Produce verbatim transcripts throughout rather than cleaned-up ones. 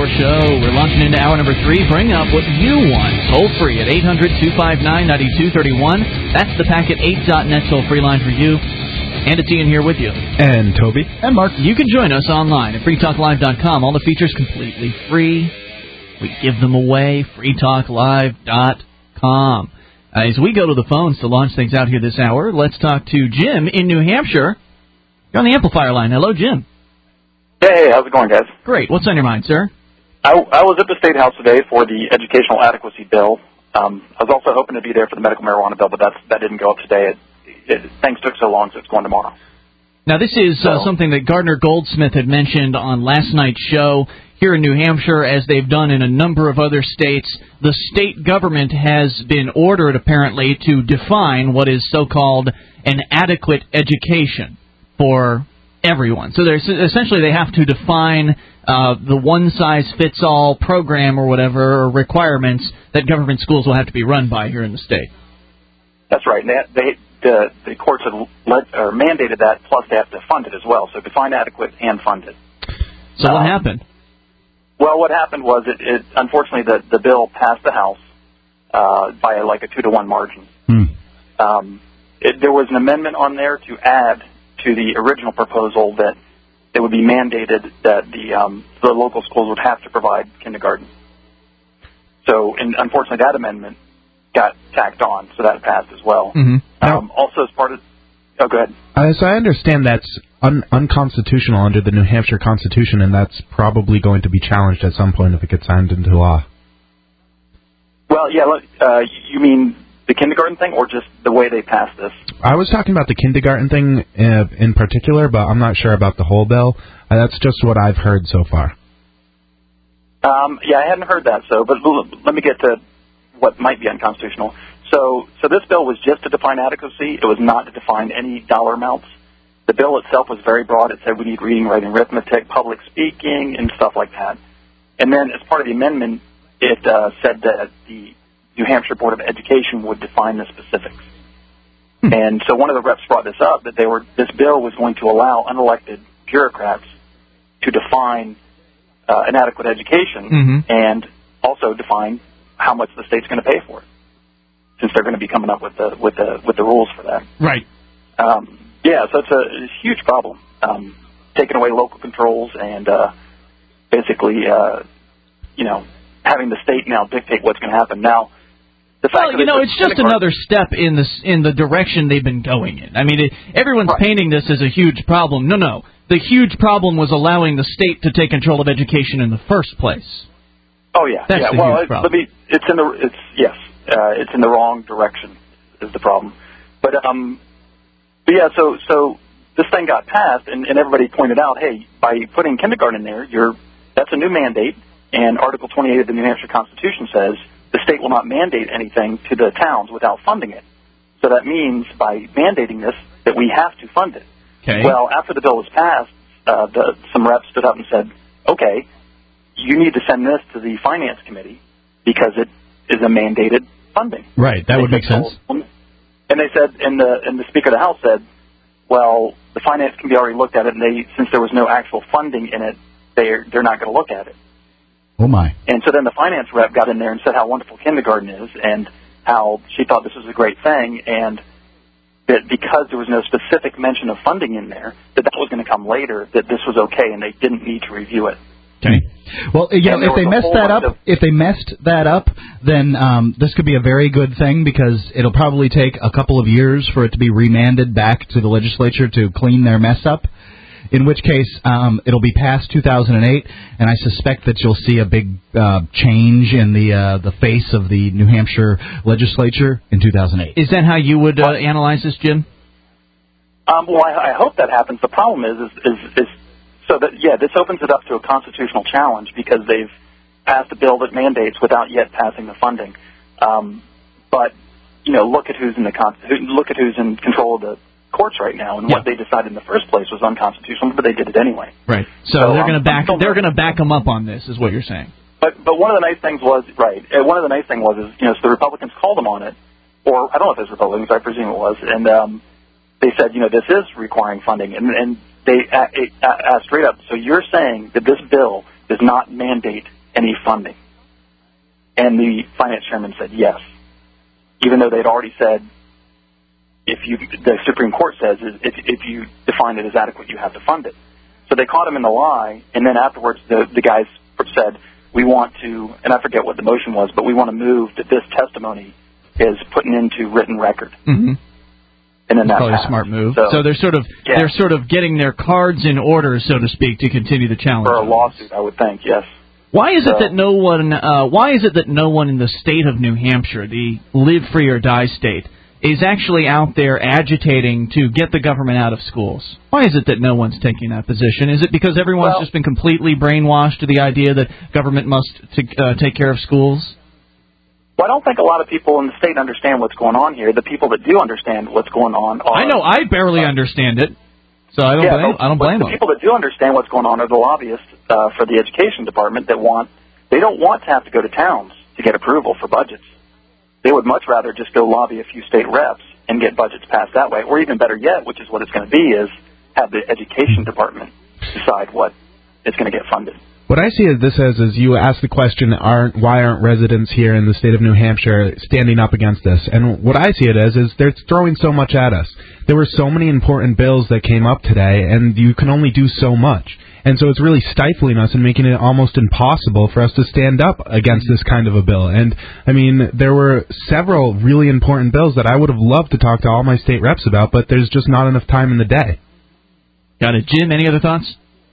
Hour Show. We're launching into hour number three. Bring up what you want. Toll free at eight hundred, two five nine, nine two three one. That's the Packet eight dot net toll free line for you. And it's Ian here with you. And Toby. And Mark. You can join us online at free talk live dot com. All the features completely free. We give them away. free talk live dot com. Uh, as we go to the phones to launch things out here this hour, let's talk to Jim in New Hampshire. You're on the amplifier line. Hello, Jim. Hey, how's it going, guys? Great. What's on your mind, sir? I, I was at the State House today for the educational adequacy bill. Um, I was also hoping to be there for the medical marijuana bill, but that's, that didn't go up today. It, it, things took so long, so it's going tomorrow. Now, this is so, uh, something that Gardner Goldsmith had mentioned on last night's show. Here in New Hampshire, as they've done in a number of other states, the state government has been ordered, apparently, to define what is so-called an adequate education for everyone. So there's essentially they have to define uh, the one-size-fits-all program or whatever, or requirements that government schools will have to be run by here in the state. That's right. They, they, the, the courts have led, or mandated that, plus they have to fund it as well. So define adequate and fund it. So um, what happened? Well, what happened was, it, it unfortunately, the, the bill passed the House uh, by like a two to one margin. Hmm. Um, it, there was an amendment on there to add to the original proposal that it would be mandated that the um, the local schools would have to provide kindergarten. So, and unfortunately, that amendment got tacked on, so that passed as well. Mm-hmm. Um, also, as part of, oh, go ahead. As I understand, that's un- unconstitutional under the New Hampshire Constitution, and that's probably going to be challenged at some point if it gets signed into law. Well, yeah, uh, you mean the kindergarten thing, or just the way they passed this? I was talking about the kindergarten thing uh, in particular, but I'm not sure about the whole bill. Uh, that's just what I've heard so far. Um, yeah, I hadn't heard that, so, but l- let me get to what might be unconstitutional. So, so this bill was just to define adequacy. It was not to define any dollar amounts. The bill itself was very broad. It said we need reading, writing, arithmetic, public speaking, and stuff like that. And then as part of the amendment, it uh, said that the New Hampshire Board of Education would define the specifics. Hmm. And so one of the reps brought this up, that they were this bill was going to allow unelected bureaucrats to define uh, an adequate education mm-hmm. and also define how much the state's going to pay for it, since they're going to be coming up with the with the with the rules for that. Right. Um, yeah. So it's a, it's a huge problem. Um, taking away local controls and uh, basically, uh, you know, having the state now dictate what's going to happen. Now, the fact well, that you know, it's just another step in this in the direction they've been going in. I mean, it, everyone's right. painting this as a huge problem. No, no. The huge problem was allowing the state to take control of education in the first place. Oh yeah, That's yeah. the Well, huge it, problem. let me. It's in the. It's yes. Uh, it's in the wrong direction is the problem. But um, but yeah. So so this thing got passed, and, and everybody pointed out, hey, by putting kindergarten in there, you're that's a new mandate, and Article twenty-eight of the New Hampshire Constitution says the state will not mandate anything to the towns without funding it. So that means by mandating this that we have to fund it. Okay. Well, after the bill was passed, uh, the, some reps stood up and said, okay, you need to send this to the Finance Committee because it is a mandated funding. Right, that would make sense. And they said, and the and the Speaker of the House said, well, the Finance Committee already looked at it, and they since there was no actual funding in it, they're they're not going to look at it. Oh my! And so then the finance rep got in there and said how wonderful kindergarten is, and how she thought this was a great thing, and that because there was no specific mention of funding in there, that that was going to come later, that this was okay, and they didn't need to review it. Okay. Well, you know, if they messed that up, of, if they messed that up, then um, this could be a very good thing because it'll probably take a couple of years for it to be remanded back to the legislature to clean their mess up. In which case, um, it'll be past two thousand eight, and I suspect that you'll see a big uh, change in the uh, the face of the New Hampshire legislature in two thousand eight. Is that how you would uh, analyze this, Jim? Um, well, I, I hope that happens. The problem is, is, is, is so that yeah, this opens it up to a constitutional challenge because they've passed a bill that mandates without yet passing the funding. Um, but you know, look at who's in the con- look at who's in control of the courts right now, and yeah. what they decided in the first place was unconstitutional, but they did it anyway. Right. So, so they're um, going to back. so They're going to back them up on this, is what you're saying. But but one of the nice things was right. One of the nice thing was is you know so the Republicans called them on it, or I don't know if it was Republicans, I presume it was, and um, they said you know this is requiring funding, and and they a- a- asked straight up. So you're saying that this bill does not mandate any funding? And the finance chairman said yes, even though they'd already said, if you, the Supreme Court says, is if, if you define it as adequate, you have to fund it. So they caught him in the lie, and then afterwards the, the guys said, we want to, and I forget what the motion was, but we want to move that this testimony is put into written record. Mm-hmm. And then that's probably a smart move. So, so they're sort of yeah. they're sort of getting their cards in order, so to speak, to continue the challenge. For a lawsuit, I would think, yes. Why is so, it that no one? Uh, why is it that no one in the state of New Hampshire, the live free or die state, is actually out there agitating to get the government out of schools? Why is it that no one's taking that position? Is it because everyone's well, just been completely brainwashed to the idea that government must t- uh, take care of schools? Well, I don't think a lot of people in the state understand what's going on here. The people that do understand what's going on are... I know, I barely uh, understand it, so I don't yeah, blame, I don't blame the them. The people that do understand what's going on are the lobbyists uh, for the education department that want... They don't want to have to go to towns to get approval for budgets. They would much rather just go lobby a few state reps and get budgets passed that way. Or even better yet, which is what it's going to be, is have the education department decide what is going to get funded. What I see this as is you ask the question, aren't why aren't residents here in the state of New Hampshire standing up against this? And what I see it as is they're throwing so much at us. There were so many important bills that came up today, and you can only do so much. And so it's really stifling us and making it almost impossible for us to stand up against this kind of a bill. And, I mean, there were several really important bills that I would have loved to talk to all my state reps about, but there's just not enough time in the day. Got it. Jim, any other thoughts?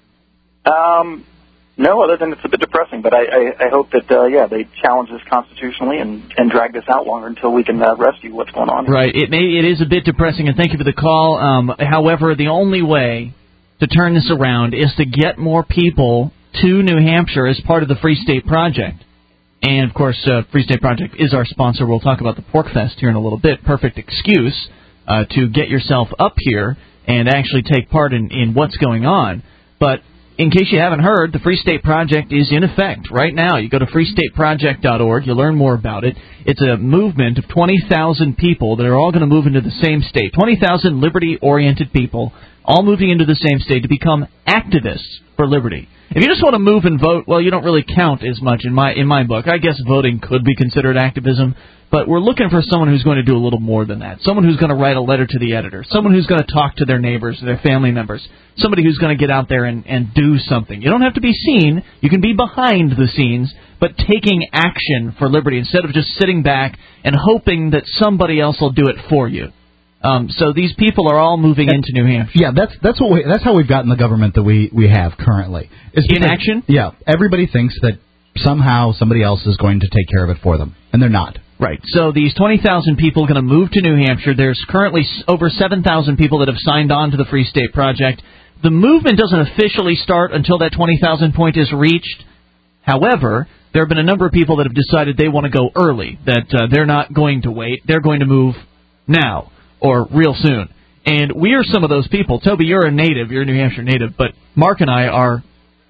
Um... No, other than it's a bit depressing, but I, I, I hope that, uh, yeah, they challenge this constitutionally and, and drag this out longer until we can uh, rescue what's going on here. Right. It may, it is a bit depressing, and thank you for the call. Um, however, the only way to turn this around is to get more people to New Hampshire as part of the Free State Project. And, of course, uh, Free State Project is our sponsor. We'll talk about the Pork Fest here in a little bit. Perfect excuse uh, to get yourself up here and actually take part in, in what's going on. But in case you haven't heard, the Free State Project is in effect right now. You go to free state project dot org. You'll learn more about it. It's a movement of twenty thousand people that are all going to move into the same state. twenty thousand liberty-oriented people all moving into the same state to become activists for liberty. If you just want to move and vote, well, you don't really count as much in my in my book. I guess voting could be considered activism, but we're looking for someone who's going to do a little more than that. Someone who's going to write a letter to the editor. Someone who's going to talk to their neighbors, their family members. Somebody who's going to get out there and, and do something. You don't have to be seen. You can be behind the scenes, but taking action for liberty instead of just sitting back and hoping that somebody else will do it for you. Um, so these people are all moving into New Hampshire. Yeah, that's that's what we, that's how we've gotten the government that we, we have currently. Is in action? Yeah, everybody thinks that somehow somebody else is going to take care of it for them, and they're not. Right. So these twenty thousand people are going to move to New Hampshire. There's currently over seven thousand people that have signed on to the Free State Project. The movement doesn't officially start until that twenty thousand point is reached. However, there have been a number of people that have decided they want to go early, that uh, they're not going to wait. They're going to move now or real soon. And we are some of those people. Toby, you're a native. You're a New Hampshire native. But Mark and I are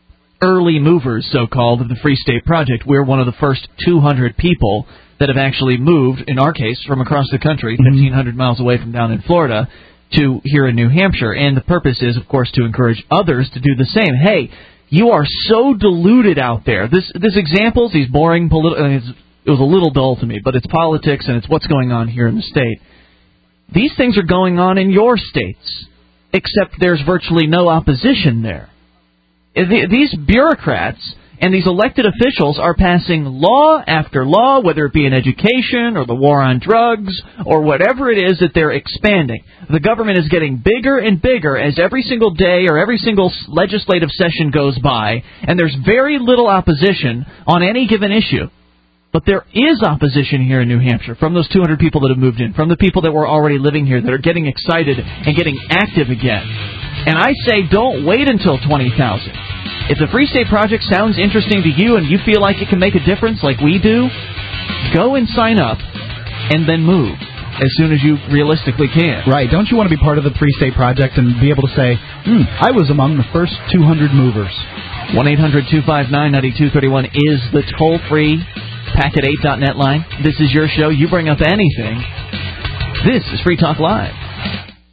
early movers, so-called, of the Free State Project. We're one of the first two hundred people that have actually moved, in our case, from across the country, fifteen hundred miles away from down in Florida, to here in New Hampshire. And the purpose is, of course, to encourage others to do the same. Hey, you are so deluded out there. This this examples, these boring political, it was a little dull to me, but it's politics and it's what's going on here in the state. These things are going on in your states, except there's virtually no opposition there. These bureaucrats and these elected officials are passing law after law, whether it be in education or the war on drugs or whatever it is that they're expanding. The government is getting bigger and bigger as every single day or every single legislative session goes by, and there's very little opposition on any given issue. But there is opposition here in New Hampshire from those two hundred people that have moved in, from the people that were already living here that are getting excited and getting active again. And I say don't wait until twenty thousand. If the Free State Project sounds interesting to you and you feel like it can make a difference like we do, go and sign up and then move as soon as you realistically can. Right. Don't you want to be part of the Free State Project and be able to say, hmm, I was among the first two hundred movers? one eight hundred two five nine nine two three one is the toll-free packet eight dot net line. This is your show. You bring up anything. This is Free Talk Live.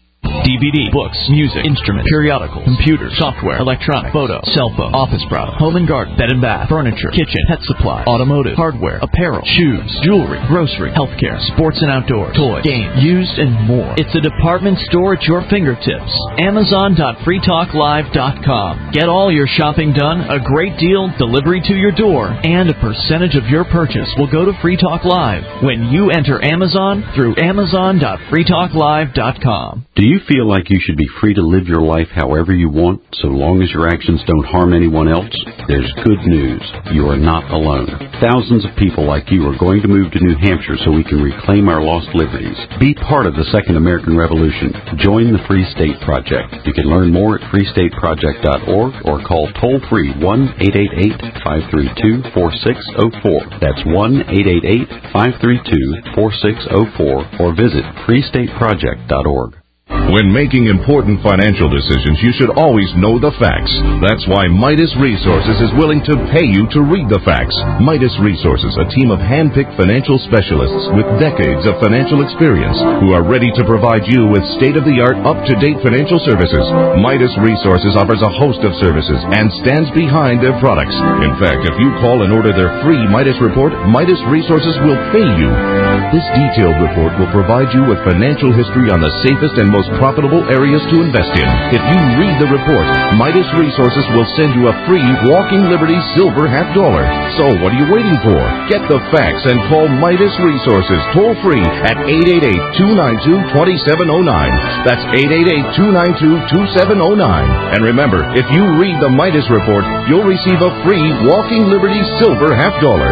D V D, books, music, instruments, periodicals, computers, software, electronic, photo, cell phone, office products, home and garden, bed and bath, furniture, kitchen, pet supply, automotive, hardware, apparel, shoes, jewelry, grocery, healthcare, sports and outdoors, toys, games, used, and more. It's a department store at your fingertips. Amazon dot free talk live dot com. Get all your shopping done, a great deal, delivery to your door, and a percentage of your purchase will go to Free Talk Live when you enter Amazon through Amazon dot free talk live dot com. Do you feel like you should be free to live your life however you want, so long as your actions don't harm anyone else? There's good news. You are not alone. Thousands of people like you are going to move to New Hampshire so we can reclaim our lost liberties. Be part of the Second American Revolution. Join the Free State Project. You can learn more at free state project dot org or call toll-free one eight eight eight, five three two, four six zero four. That's one eight eight eight, five three two, four six zero four or visit free state project dot org. When making important financial decisions, you should always know the facts. That's why Midas Resources is willing to pay you to read the facts. Midas Resources, a team of hand-picked financial specialists with decades of financial experience who are ready to provide you with state-of-the-art, up-to-date financial services. Midas Resources offers a host of services and stands behind their products. In fact, if you call and order their free Midas report, Midas Resources will pay you. This detailed report will provide you with financial history on the safest and most profitable areas to invest in. If you read the report, Midas Resources will send you a free Walking Liberty Silver half dollar. So what are you waiting for? Get the facts and call Midas Resources toll free at eight eight eight, two nine two, two seven zero nine. That's eight eight eight, two nine two, two seven zero nine. And remember, if you read the Midas report, you'll receive a free Walking Liberty Silver half dollar.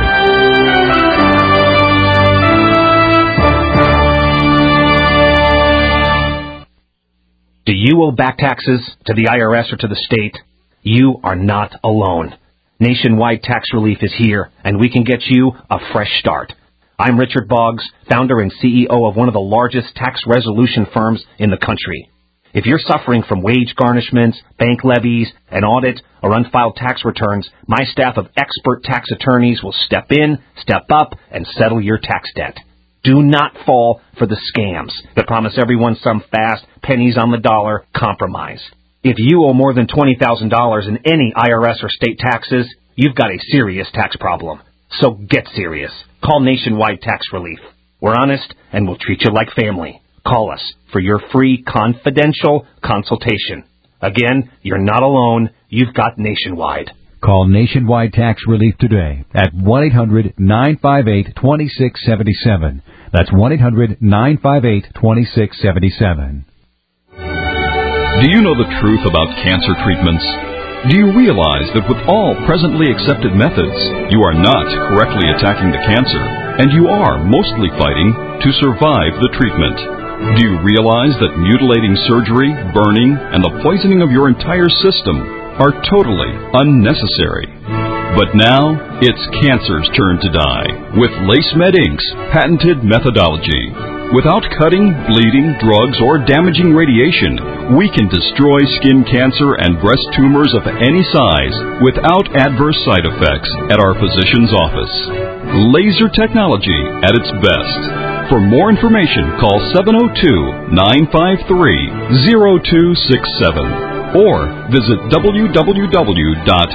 Do you owe back taxes to the I R S or to the state? You are not alone. Nationwide Tax Relief is here, and we can get you a fresh start. I'm Richard Boggs, founder and C E O of one of the largest tax resolution firms in the country. If you're suffering from wage garnishments, bank levies, an audit, or unfiled tax returns, my staff of expert tax attorneys will step in, step up, and settle your tax debt. Do not fall for the scams that promise everyone some fast, pennies on the dollar compromise. If you owe more than twenty thousand dollars in any I R S or state taxes, you've got a serious tax problem. So get serious. Call Nationwide Tax Relief. We're honest and we'll treat you like family. Call us for your free confidential consultation. Again, you're not alone. You've got Nationwide. Call Nationwide Tax Relief today at one eight hundred, nine five eight, two six seven seven. That's one eight hundred, nine five eight, two six seven seven. Do you know the truth about cancer treatments? Do you realize that with all presently accepted methods, you are not correctly attacking the cancer, and you are mostly fighting to survive the treatment? Do you realize that mutilating surgery, burning, and the poisoning of your entire system are totally unnecessary? But now, it's cancer's turn to die with LaceMed Incorporated's patented methodology. Without cutting, bleeding, drugs, or damaging radiation, we can destroy skin cancer and breast tumors of any size without adverse side effects at our physician's office. Laser technology at its best. For more information, call seven oh two, nine five three, oh two six seven or visit w w w dot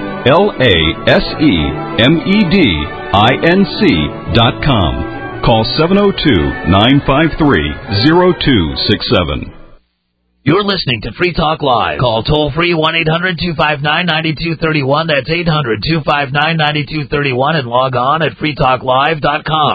lasemedinc dot com. Call seven oh two, nine five three, oh two six seven. You're listening to Free Talk Live. Call toll-free one eight hundred, two five nine, nine two three one. That's eight hundred, two five nine, nine two three one and log on at free talk live dot com.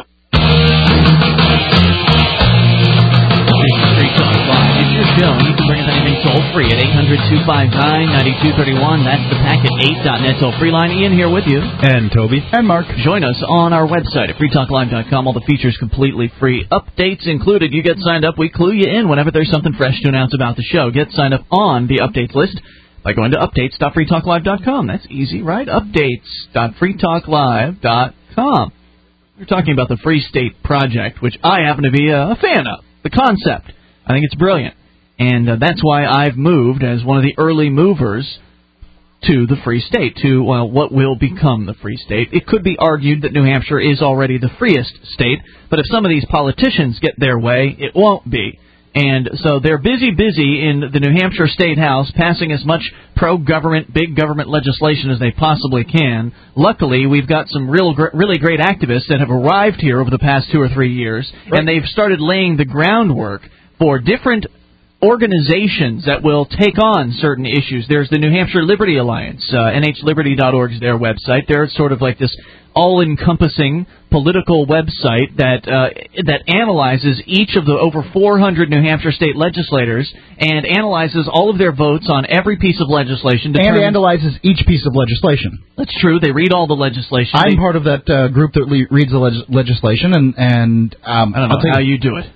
Free Talk Live. It's your show. You can bring us anything toll-free at eight hundred, two five nine, nine two three one. That's the packet eight dot net toll-free line. Ian here with you. And Toby. And Mark. Join us on our website at free talk live dot com. All the features completely free. Updates included. You get signed up. We clue you in whenever there's something fresh to announce about the show. Get signed up on the updates list by going to updates dot free talk live dot com. That's easy, right? updates dot free talk live dot com. We're talking about the Free State Project, which I happen to be a fan of. The concept. I think it's brilliant. And uh, that's why I've moved as one of the early movers to the Free State, to well, what will become the Free State. It could be argued that New Hampshire is already the freest state, but if some of these politicians get their way, it won't be. And so they're busy, busy in the New Hampshire State House passing as much pro-government, big government legislation as they possibly can. Luckily, we've got some real, really great activists that have arrived here over the past two or three years, right. and they've started laying the groundwork for different organizations that will take on certain issues. There's the New Hampshire Liberty Alliance. Uh, N H liberty dot org is their website. They're sort of like this all-encompassing political website that uh, that analyzes each of the over four hundred New Hampshire state legislators and analyzes all of their votes on every piece of legislation. And analyzes each piece of legislation. That's true. They read all the legislation. I'm they, part of that uh, group that le- reads the leg- legislation, and, and um, I don't know how you do it.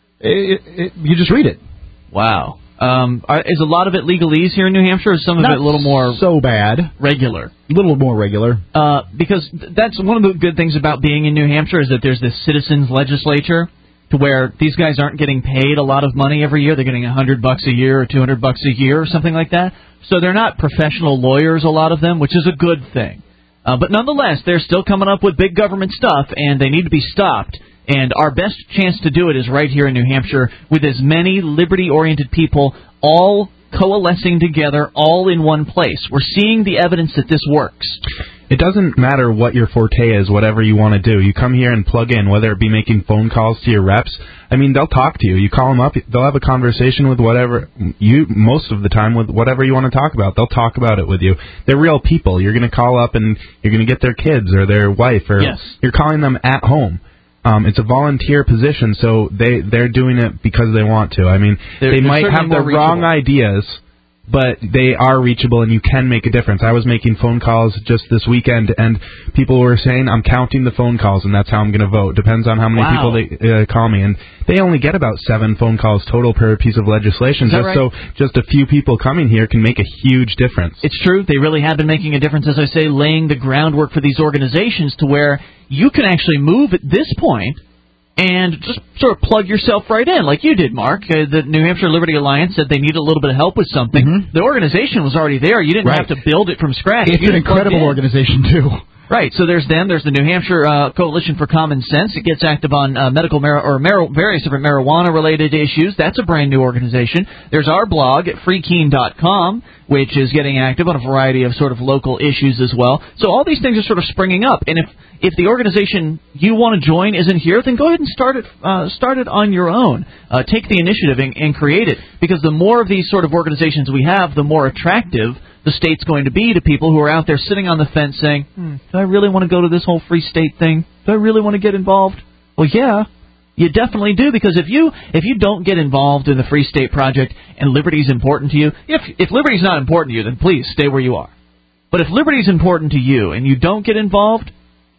It, it. You just read it. Wow. Um, are, is a lot of it legalese here in New Hampshire, or is some of Not it a little more so bad, regular? A little more regular. Uh, because th- that's one of the good things about being in New Hampshire is that there's this citizens legislature to where these guys aren't getting paid a lot of money every year. They're getting a hundred bucks a year or two hundred bucks a year or something like that. So they're not professional lawyers, a lot of them, which is a good thing. Uh, but nonetheless, they're still coming up with big government stuff, and they need to be stopped. And our best chance to do it is right here in New Hampshire with as many liberty-oriented people all coalescing together, all in one place. We're seeing the evidence that this works. It doesn't matter what your forte is, whatever you want to do. You come here and plug in, whether it be making phone calls to your reps. I mean, they'll talk to you. You call them up, they'll have a conversation with whatever you, most of the time, with whatever you want to talk about. They'll talk about it with you. They're real people. You're going to call up and you're going to get their kids or their wife, or yes. You're calling them at home. Um, it's a volunteer position, so they, they're doing it because they want to. I mean, they're, they they're might have the wrong ideas, but they are reachable, and you can make a difference. I was making phone calls just this weekend, and people were saying, I'm counting the phone calls, and that's how I'm going to vote. Depends on how many wow. people they uh, call me. And they only get about seven phone calls total per piece of legislation. Is that just right? So just a few people coming here can make a huge difference. It's true. They really have been making a difference, as I say, laying the groundwork for these organizations to where you can actually move at this point and just sort of plug yourself right in, like you did, Mark. Uh, the New Hampshire Liberty Alliance said they needed a little bit of help with something. Mm-hmm. The organization was already there. You didn't right. have to build it from scratch. It's you an incredible organization, too. Right, so there's them. There's the New Hampshire uh, Coalition for Common Sense. It gets active on uh, medical mar- or mar- various different marijuana-related issues. That's a brand new organization. There's our blog at free keene dot com, which is getting active on a variety of sort of local issues as well. So all these things are sort of springing up. And if if the organization you want to join isn't here, then go ahead and start it uh, start it on your own. Uh, take the initiative and, and create it, because the more of these sort of organizations we have, the more attractive the state's going to be to people who are out there sitting on the fence saying, hmm, do I really want to go to this whole free state thing? Do I really want to get involved? Well, yeah, you definitely do, because if you if you don't get involved in the Free State Project and liberty's important to you, if if liberty's not important to you, then please stay where you are. But if liberty's important to you and you don't get involved,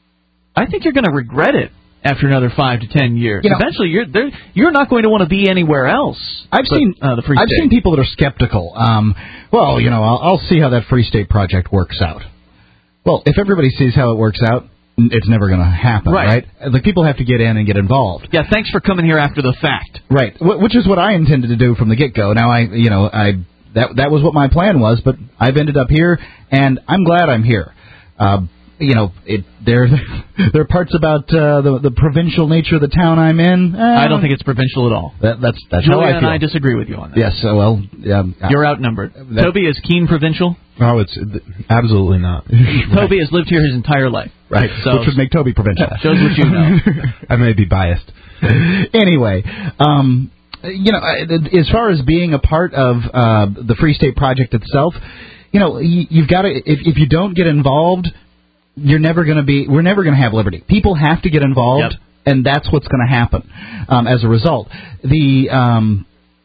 I think you're going to regret it after another five to ten years. You know, eventually, you're you're not going to want to be anywhere else. I've but, seen uh, the Free I've State. seen people that are skeptical. Um, well, you know, I'll, I'll see how that Free State Project works out. Well, if everybody sees how it works out, it's never going to happen, right. right? The people have to get in and get involved. Yeah, thanks for coming here after the fact. Right, which is what I intended to do from the get-go. Now, I, you know, I that that was what my plan was, but I've ended up here, and I'm glad I'm here. Uh, you know, it, there there are parts about uh, the the provincial nature of the town I'm in. Uh, I don't think it's provincial at all. That, that's that's Julia how I feel. and I disagree with you on that. Yes, uh, well, um, you're outnumbered. That, Toby is Keene provincial. No, it's absolutely not. Toby has lived here his entire life. Right, so which would make Toby provincial. Shows what you know. I may be biased. Anyway, um, you know, as far as being a part of uh, the Free State Project itself, you know, you've got to. If, if you don't get involved, you're never going to be. We're never going to have liberty. People have to get involved, yep. and that's what's going to happen. Um, as a result, the. Um,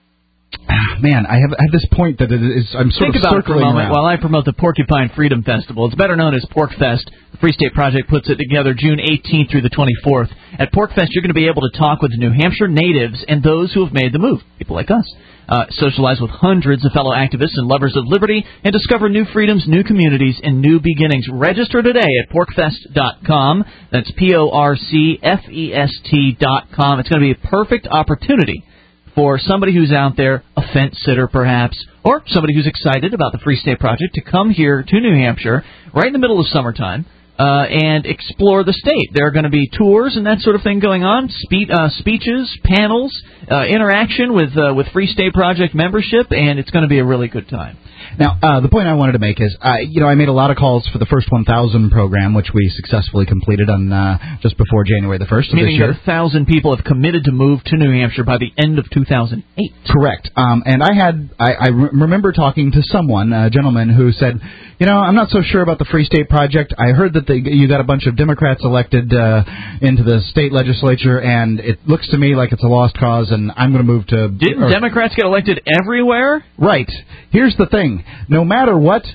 Man, I have, I have this point that it is, I'm sort Think of about it for a moment around. while I promote the Porcupine Freedom Festival. It's better known as PorcFest. The Free State Project puts it together June eighteenth through the twenty-fourth. At PorcFest, you're going to be able to talk with New Hampshire natives and those who have made the move, people like us. Uh, socialize with hundreds of fellow activists and lovers of liberty, and discover new freedoms, new communities, and new beginnings. Register today at porcfest dot com. That's P O R C F E S T dot com. It's going to be a perfect opportunity for somebody who's out there, a fence sitter perhaps, or somebody who's excited about the Free State Project, to come here to New Hampshire right in the middle of summertime, uh, and explore the state. There are going to be tours and that sort of thing going on, spe- uh, speeches, panels, uh, interaction with uh, with Free State Project membership, and it's going to be a really good time. Now, uh, the point I wanted to make is, uh, you know, I made a lot of calls for the First one thousand program, which we successfully completed on uh, just before January the first of Meaning this year. that a thousand people have committed to move to New Hampshire by the end of two thousand eight. Correct. Um, and I had, I, I re- remember talking to someone, a gentleman, who said, you know, I'm not so sure about the Free State Project. I heard that they, you got a bunch of Democrats elected uh, into the state legislature, and it looks to me like it's a lost cause, and I'm going to move to... Didn't or, Democrats get elected everywhere? Right. Here's the thing. No matter what,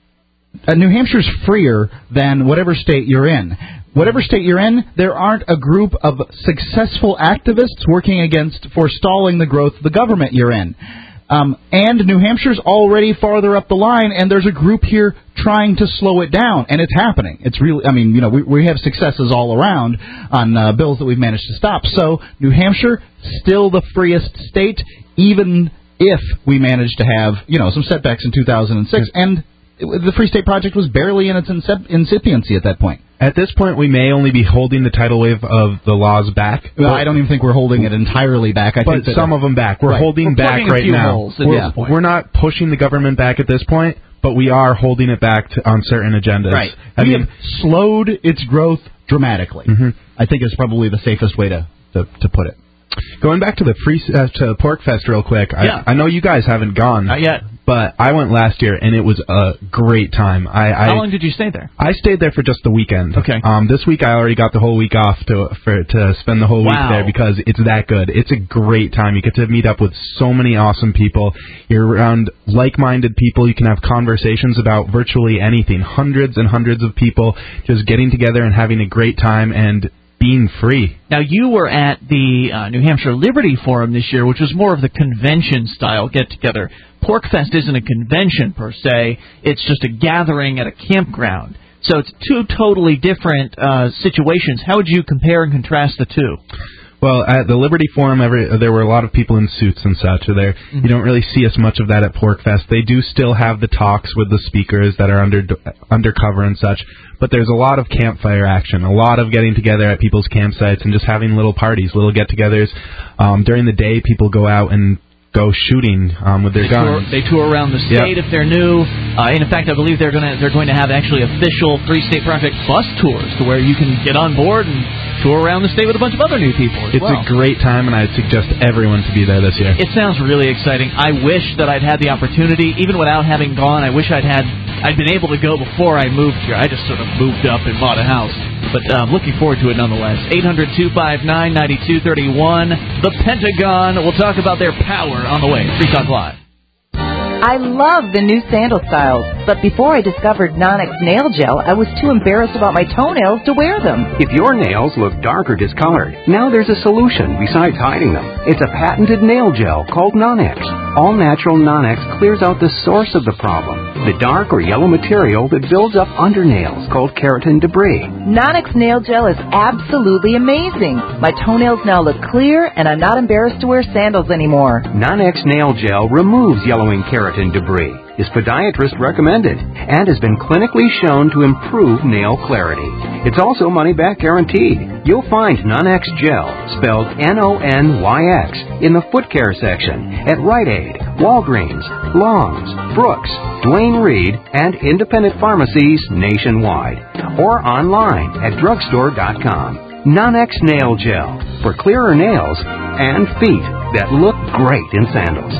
uh, New Hampshire's freer than whatever state you're in. Whatever state you're in, there aren't a group of successful activists working against forestalling the growth of the government you're in. Um, and New Hampshire's already farther up the line, and there's a group here trying to slow it down, and it's happening. It's really, I mean, you know, we, we have successes all around on uh, bills that we've managed to stop. So New Hampshire, still the freest state, even if we managed to have, you know, some setbacks in two thousand six, and the Free State Project was barely in its incip- incipiency at that point. At this point, we may only be holding the tidal wave of the laws back. Well, I don't even think we're holding it entirely back. I but think that some of them back. We're right. holding we're back right now. We're, yeah. we're not pushing the government back at this point, but we are holding it back to, on certain agendas. Right. I we mean, have slowed its growth dramatically. Mm-hmm. I think is probably the safest way to, to, to put it. Going back to the free uh, to Pork Fest real quick, yeah. I, I know you guys haven't gone. Not yet. But I went last year, and it was a great time. I, I How long did you stay there? I stayed there for just the weekend. Okay. Um, this week I already got the whole week off to for to spend the whole wow. week there because it's that good. It's a great time. You get to meet up with so many awesome people. You're around like-minded people. You can have conversations about virtually anything. Hundreds and hundreds of people just getting together and having a great time and being free. Now, you were at the uh, New Hampshire Liberty Forum this year, which was more of the convention-style get-together. PorkFest isn't a convention, per se. It's just a gathering at a campground. So it's two totally different uh, situations. How would you compare and contrast the two? Well, at the Liberty Forum, every, there were a lot of people in suits and such. There, mm-hmm. You don't really see as much of that at PorkFest. They do still have the talks with the speakers that are under undercover and such, but there's a lot of campfire action, a lot of getting together at people's campsites and just having little parties, little get-togethers. Um, during the day, people go out and go shooting um, with their they guns. Tour, they tour around the state yep. if they're new. Uh, and in fact, I believe they're going to they're going to have actually official Free State Project bus tours to where you can get on board and tour around the state with a bunch of other new people as it's well. It's a great time, and I'd suggest everyone to be there this year. It sounds really exciting. I wish that I'd had the opportunity, even without having gone. I wish I'd had I'd been able to go before I moved here. I just sort of moved up and bought a house. But I'm uh, looking forward to it nonetheless. eight hundred, two five nine, nine two three one. The Pentagon. We'll talk about their power on the way. Free Talk Live. I love the new sandal styles, but before I discovered Nonix Nail Gel, I was too embarrassed about my toenails to wear them. If your nails look dark or discolored, now there's a solution besides hiding them. It's a patented nail gel called Nonix. All-natural Nonix clears out the source of the problem, the dark or yellow material that builds up under nails called keratin debris. Nonix Nail Gel is absolutely amazing. My toenails now look clear, and I'm not embarrassed to wear sandals anymore. Nonix Nail Gel removes yellowing keratin debris, is podiatrist recommended, and has been clinically shown to improve nail clarity. It's also money-back guaranteed. You'll find Nonix Gel, spelled N O N Y X, in the foot care section at Rite Aid, Walgreens, Long's, Brooks, Duane Reade, and independent pharmacies nationwide, or online at drugstore dot com. Nonix Nail Gel, for clearer nails and feet that look great in sandals.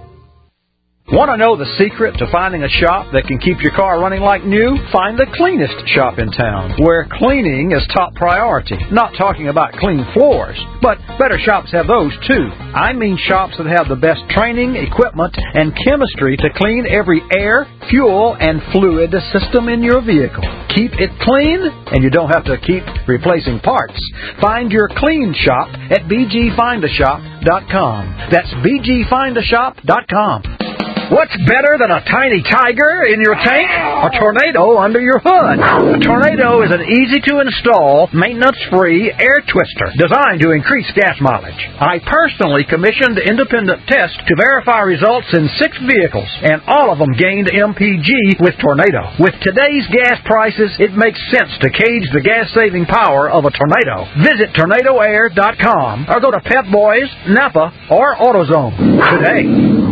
Want to know the secret to finding a shop that can keep your car running like new? Find the cleanest shop in town, where cleaning is top priority. Not talking about clean floors, but better shops have those too. I mean shops that have the best training, equipment, and chemistry to clean every air, fuel, and fluid system in your vehicle. Keep it clean, and you don't have to keep replacing parts. Find your clean shop at b g find a shop dot com. That's b g find a shop dot com. What's better than a tiny tiger in your tank? A tornado under your hood. A tornado is an easy-to-install, maintenance-free air twister designed to increase gas mileage. I personally commissioned independent tests to verify results in six vehicles, and all of them gained M P G with Tornado. With today's gas prices, it makes sense to gauge the gas-saving power of a tornado. Visit tornado air dot com or go to Pep Boys, Napa, or AutoZone today.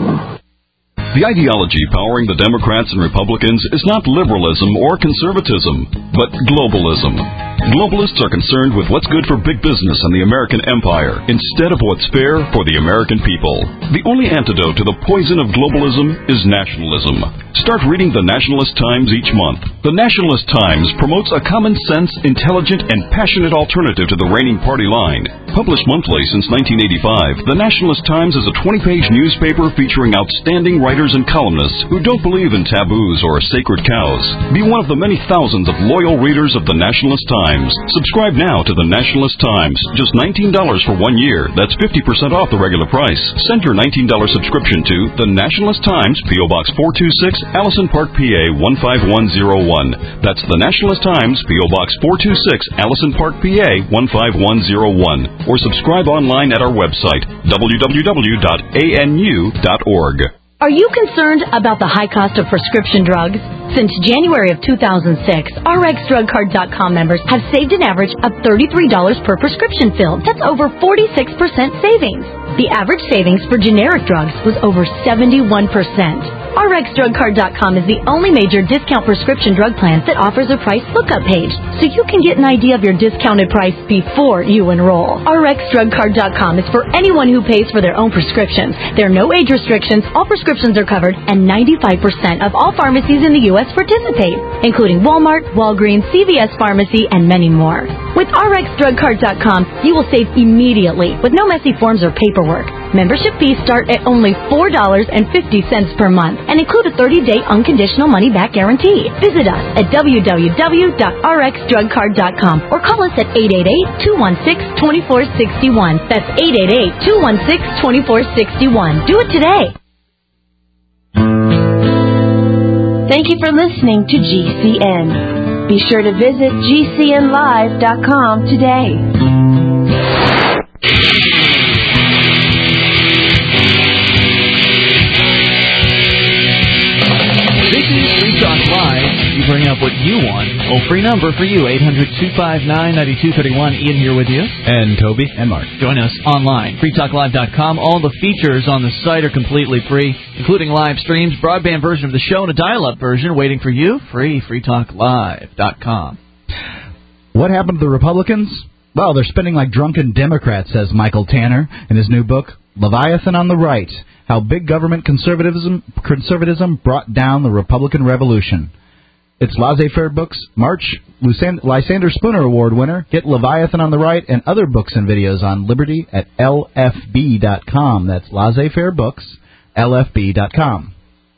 The ideology powering the Democrats and Republicans is not liberalism or conservatism, but globalism. Globalists are concerned with what's good for big business and the American empire, instead of what's fair for the American people. The only antidote to the poison of globalism is nationalism. Start reading the Nationalist Times each month. The Nationalist Times promotes a common-sense, intelligent, and passionate alternative to the reigning party line. Published monthly since nineteen eighty-five, the Nationalist Times is a twenty-page newspaper featuring outstanding writers and columnists who don't believe in taboos or sacred cows. Be one of the many thousands of loyal readers of the Nationalist Times. Subscribe now to the Nationalist Times. Just nineteen dollars for one year. That's fifty percent off the regular price. Send your nineteen dollars subscription to the Nationalist Times, P O Box four two six, Allison Park, P A one five one zero one. That's the Nationalist Times, P O Box four two six, Allison Park, P A one five one zero one. Or subscribe online at our website, w w w dot a n u dot org. Are you concerned about the high cost of prescription drugs? Since January of two thousand six, R X Drug Card dot com members have saved an average of thirty-three dollars per prescription fill. That's over forty-six percent savings. The average savings for generic drugs was over seventy-one percent. R X Drug Card dot com is the only major discount prescription drug plan that offers a price lookup page, so you can get an idea of your discounted price before you enroll. R X Drug Card dot com is for anyone who pays for their own prescriptions. There are no age restrictions, all prescriptions are covered, and ninety-five percent of all pharmacies in the U S participate, including Walmart, Walgreens, C V S Pharmacy, and many more. With R X Drug Card dot com, you will save immediately with no messy forms or paperwork. Membership fees start at only four dollars and fifty cents per month and include a thirty-day unconditional money-back guarantee. Visit us at w w w dot r x drug card dot com or call us at eight eight eight, two one six, two four six one. That's eight eight eight, two one six, two four six one. Do it today. Thank you for listening to G C N. Be sure to visit g c n live dot com today. This is Free Talk Live. You bring up what you want. Oh, free number for you, eight hundred, two five nine, nine two three one. Ian here with you. And Toby. And Mark. Join us online, free talk live dot com. All the features on the site are completely free, including live streams, broadband version of the show, and a dial-up version waiting for you. Free, free talk live dot com. What happened to the Republicans? Well, they're spinning like drunken Democrats, says Michael Tanner in his new book, Leviathan on the Right, How Big Government Conservatism Conservatism Brought Down the Republican Revolution. It's Laissez-Faire Books, March, Lysander Spooner Award winner. Get Leviathan on the Right and other books and videos on Liberty at L F B dot com. That's Laissez-Faire Books, L F B dot com.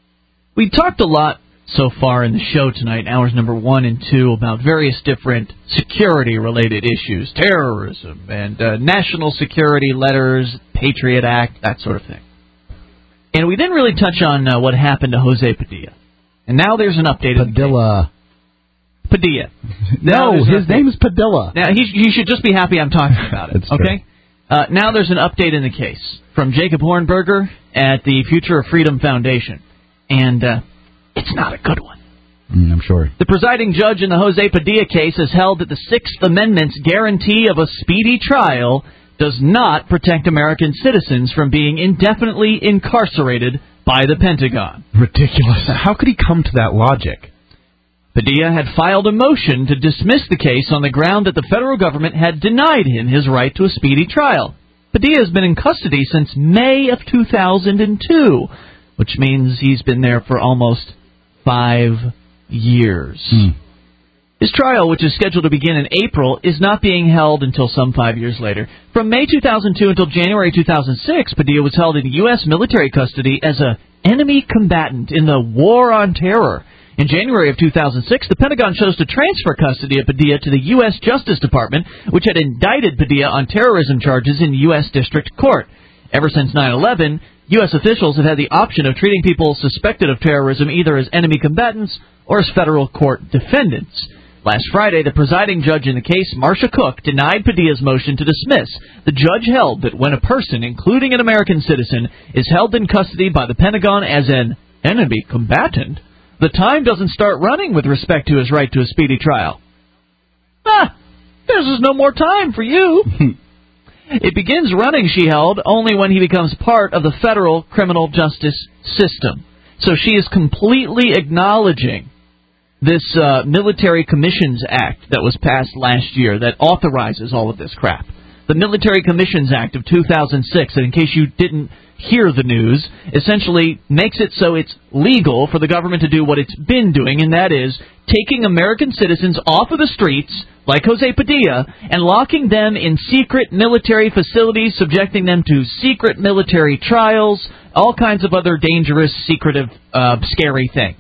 We talked a lot so far in the show tonight, hours number one and two, about various different security-related issues, terrorism and uh, national security letters, Patriot Act, that sort of thing. And we didn't really touch on uh, what happened to Jose Padilla. And now there's an update. Padilla. Padilla. No, his name is Padilla. Now, he, he should just be happy I'm talking about it, okay? Uh, now there's an update in the case from Jacob Hornberger at the Future of Freedom Foundation. And uh, it's not a good one. Mm, I'm sure. The presiding judge in the Jose Padilla case has held that the Sixth Amendment's guarantee of a speedy trial does not protect American citizens from being indefinitely incarcerated by the Pentagon. Ridiculous. How could he come to that logic? Padilla had filed a motion to dismiss the case on the ground that the federal government had denied him his right to a speedy trial. Padilla has been in custody since May of two thousand two, which means he's been there for almost five years. Hmm. His trial, which is scheduled to begin in April, is not being held until some five years later. From May two thousand two until January two thousand six, Padilla was held in U S military custody as an enemy combatant in the War on Terror. In January of two thousand six, the Pentagon chose to transfer custody of Padilla to the U S Justice Department, which had indicted Padilla on terrorism charges in U S District Court. Ever since nine eleven, U S officials have had the option of treating people suspected of terrorism either as enemy combatants or as federal court defendants. Last Friday, the presiding judge in the case, Marcia Cook, denied Padilla's motion to dismiss. The judge held that when a person, including an American citizen, is held in custody by the Pentagon as an enemy combatant, the time doesn't start running with respect to his right to a speedy trial. Ah, there's just no more time for you. It begins running, she held, only when he becomes part of the federal criminal justice system. So she is completely acknowledging this uh, Military Commissions Act that was passed last year that authorizes all of this crap. The Military Commissions Act of two thousand six, and in case you didn't hear the news, essentially makes it so it's legal for the government to do what it's been doing, and that is taking American citizens off of the streets, like Jose Padilla, and locking them in secret military facilities, subjecting them to secret military trials, all kinds of other dangerous, secretive, uh, scary things.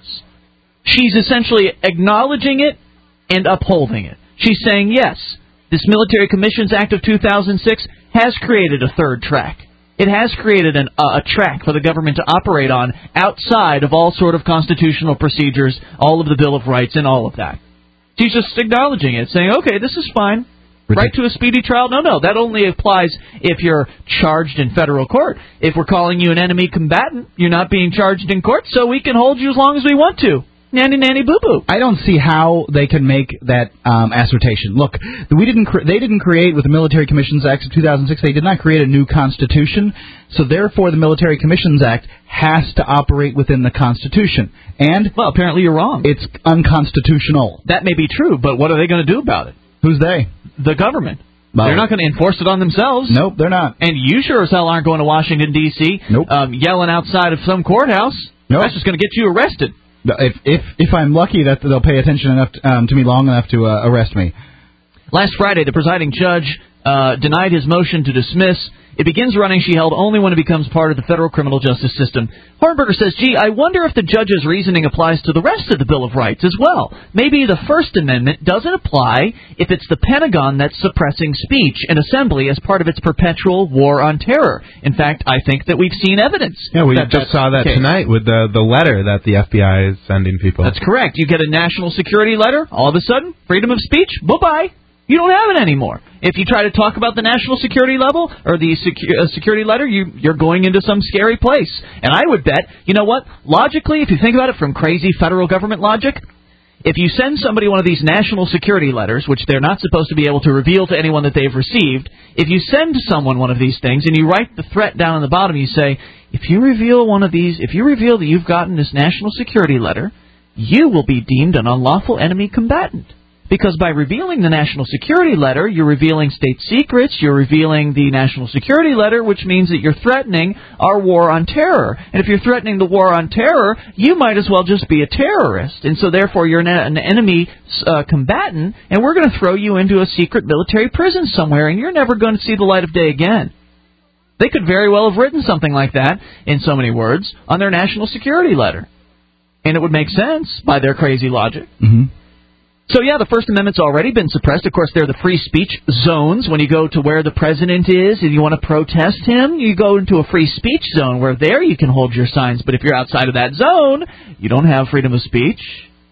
She's essentially acknowledging it and upholding it. She's saying, yes, this Military Commissions Act of two thousand six has created a third track. It has created an, uh, a track for the government to operate on outside of all sort of constitutional procedures, all of the Bill of Rights, and all of that. She's just acknowledging it, saying, okay, this is fine. Right to a speedy trial? No, no, that only applies if you're charged in federal court. If we're calling you an enemy combatant, you're not being charged in court, so we can hold you as long as we want to. Nanny, nanny, boo-boo. I don't see how they can make that um, assertion. Look, we didn't. Cre- they didn't create, with the Military Commissions Act of two thousand six, they did not create a new constitution, so therefore the Military Commissions Act has to operate within the Constitution. And, well, apparently you're wrong. It's unconstitutional. That may be true, but what are they going to do about it? Who's they? The government. Well, they're not going to enforce it on themselves. Nope, they're not. And you sure as hell aren't going to Washington, D C, nope. um, yelling outside of some courthouse. Nope. That's just going to get you arrested. If if if I'm lucky that they'll pay attention enough to, um, to me long enough to uh, arrest me. Last Friday, the presiding judge uh, denied his motion to dismiss. It begins running, she held, only when it becomes part of the federal criminal justice system. Hornberger says, gee, I wonder if the judge's reasoning applies to the rest of the Bill of Rights as well. Maybe the First Amendment doesn't apply if it's the Pentagon that's suppressing speech and assembly as part of its perpetual war on terror. In fact, I think that we've seen evidence. Yeah, we that just saw that case. tonight with the, the letter that the F B I is sending people. That's correct. You get a national security letter, all of a sudden, freedom of speech, bye-bye. You don't have it anymore. If you try to talk about the national security level or the secu- uh, security letter, you, you're going into some scary place. And I would bet, you know what, logically, if you think about it from crazy federal government logic, if you send somebody one of these national security letters, which they're not supposed to be able to reveal to anyone that they've received, if you send someone one of these things and you write the threat down on the bottom, you say, if you reveal one of these, if you reveal that you've gotten this national security letter, you will be deemed an unlawful enemy combatant. Because by revealing the national security letter, you're revealing state secrets, you're revealing the national security letter, which means that you're threatening our war on terror. And if you're threatening the war on terror, you might as well just be a terrorist. And so therefore you're an, an enemy uh, combatant, and we're going to throw you into a secret military prison somewhere, and you're never going to see the light of day again. They could very well have written something like that, in so many words, on their national security letter. And it would make sense by their crazy logic. Mm-hmm. So, yeah, the First Amendment's already been suppressed. Of course, there are the free speech zones. When you go to where the president is and you want to protest him, you go into a free speech zone where there you can hold your signs. But if you're outside of that zone, you don't have freedom of speech.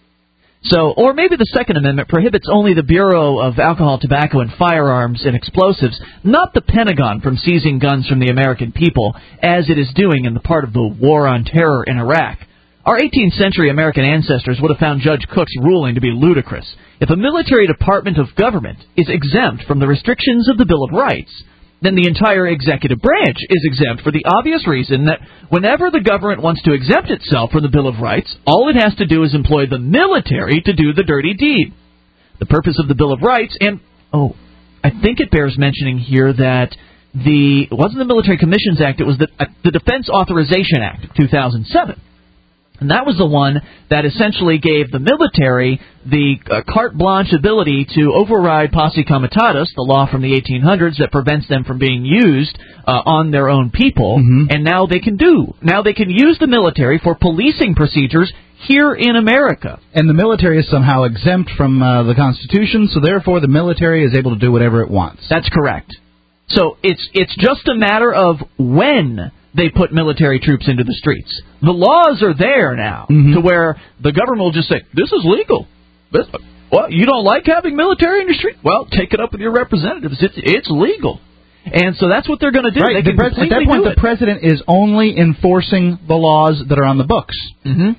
So, or maybe the Second Amendment prohibits only the Bureau of Alcohol, Tobacco, and Firearms and Explosives, not the Pentagon, from seizing guns from the American people, as it is doing in the part of the war on terror in Iraq. Our eighteenth century American ancestors would have found Judge Cook's ruling to be ludicrous. If a military department of government is exempt from the restrictions of the Bill of Rights, then the entire executive branch is exempt for the obvious reason that whenever the government wants to exempt itself from the Bill of Rights, all it has to do is employ the military to do the dirty deed. The purpose of the Bill of Rights, and, oh, I think it bears mentioning here that the, it wasn't the Military Commissions Act, it was the, uh, the Defense Authorization Act of two thousand seven. And that was the one that essentially gave the military the uh, carte blanche ability to override posse comitatus, the law from the eighteen hundreds that prevents them from being used uh, on their own people. Mm-hmm. And now they can do. Now they can use the military for policing procedures here in America. And the military is somehow exempt from uh, the Constitution, so therefore the military is able to do whatever it wants. That's correct. So it's it's just a matter of when they put military troops into the streets. The laws are there now mm-hmm. to where the government will just say, this is legal. This, well, you don't like having military in your street? Well, take it up with your representatives. It's, it's legal. And so that's what they're going to do. Right. They the can pres- at that point, the president is only enforcing the laws that are on the books. Mm-hmm.